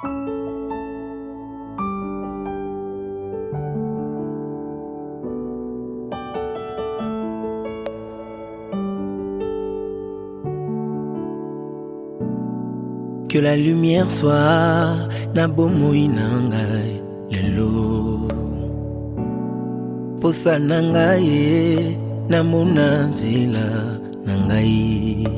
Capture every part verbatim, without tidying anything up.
Que la lumière soit na bomoi na ngai lelo posa na ngai na mona nzela na ngai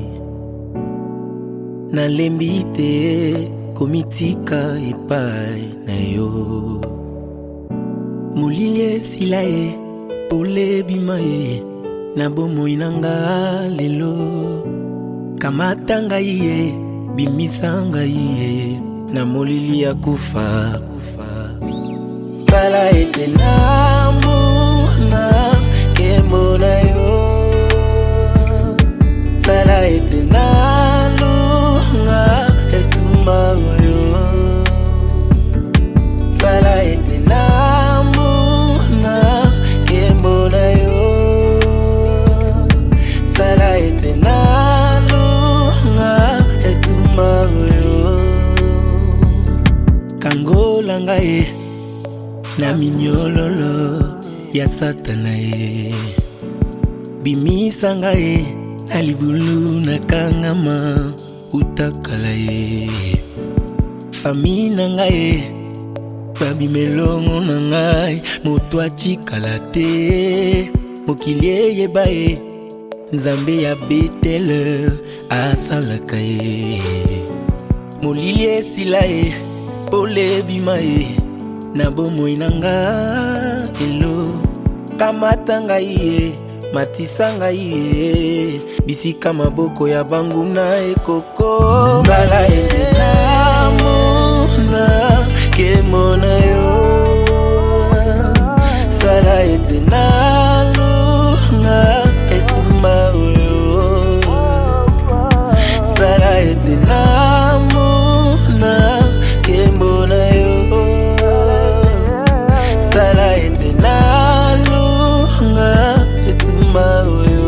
na lembi te komitika epai na yo molili esila ye polebima ye na bomoi na ngai lelo kamata ngai ye bimisanga ye na molili ya kufa kufa kala ete namuna kembo na yo kala ete nalunga etumba yo kala ete namuna kembo na yo kala ete nalunga kangola ngai na minyololo ya satana ye bimisa ngai na libulu na kangama utakala ye famina ngai babimelongo na ngai moto atikala te mokili eyeba ye nzambe ya Betele asalaka ye molili esila ye polebima ye na bomoi na ngai elo kamata ngai ye matisa ngai ye bisika maboko ya banguna ekoko mbala ete namona kemona yo sala ete nalunga etumba yo sala ete namona kemona yo sala ete nalunga etumba yo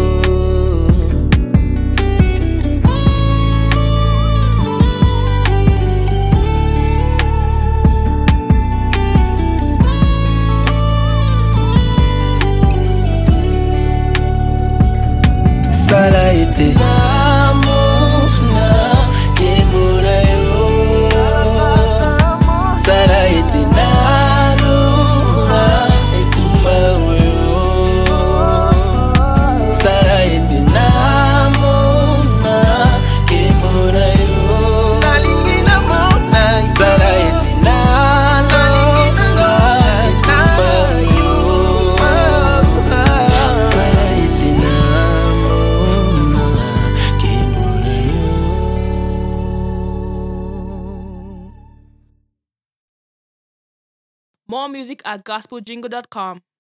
sala ete namona kemona yo sala ete nalunga etumba yo sala ete namona kemona yo nalingi namona sala ete nalunga etumba yo sala ete namona kemona yo. More music at gospel jingle dot com.